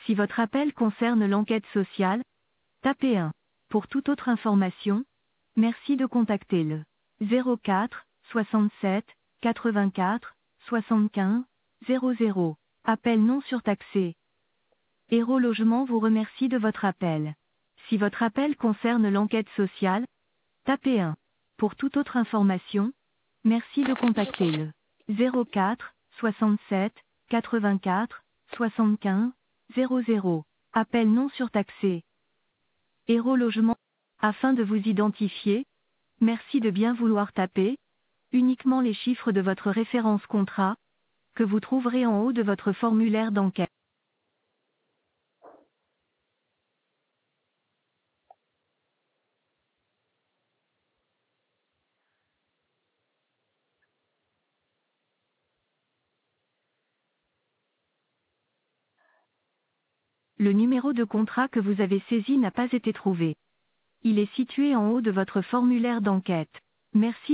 Si votre appel concerne l'enquête sociale, tapez 1. Pour toute autre information, merci de contacter le 04 67 84 75 00. Appel non surtaxé. Héros Logement vous remercie de votre appel. Si votre appel concerne l'enquête sociale, tapez 1. Pour toute autre information, merci de contacter le 04 67 84 75 00. Appel non surtaxé. Héros Logement. Afin de vous identifier, merci de bien vouloir taper uniquement les chiffres de votre référence contrat, que vous trouverez en haut de votre formulaire d'enquête. Le numéro de contrat que vous avez saisi n'a pas été trouvé. Il est situé en haut de votre formulaire d'enquête. Merci.